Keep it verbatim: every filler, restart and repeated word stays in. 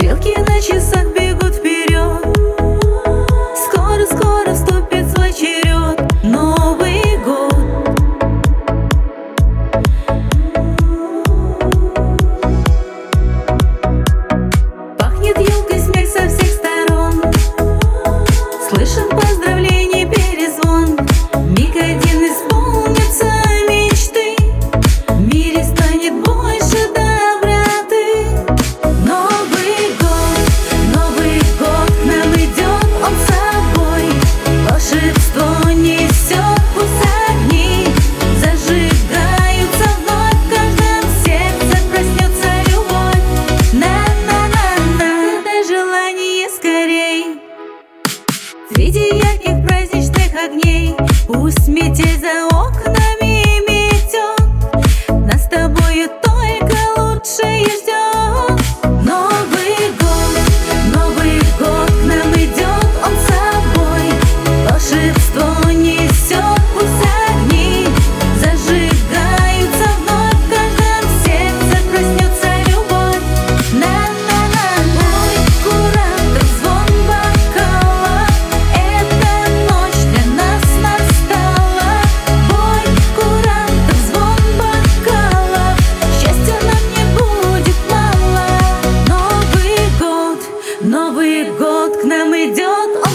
Стрелки на часах бегут вперед. Скоро-скоро вступит свой черед. Новый год. Пахнет елкой снег со всех сторон. Слышен поздравлений перезвон. Миг один исполнится мечты. В мире станет больше доброты. Новый год, Новый год к нам идет, он с собой волшебство несет. Пусть огни зажигаются вновь, в каждом сердце проснется любовь. На-на-на-на, дай желание скорей. Среди ярких праздничных огней пусть метель за окнами метет. Нас с тобою только лучшее ждет. Новый год, Новый год к нам идет, он с собой волшебство несет. Пусть огни зажигаются вновь, в каждом сердце проснется любовь. На-на-на-на, курантов звон бокала. Эта ночь для нас настала. Бой курантов, звон бокала. Счастья нам не будет мало. Новый год, Новый год к нам идет.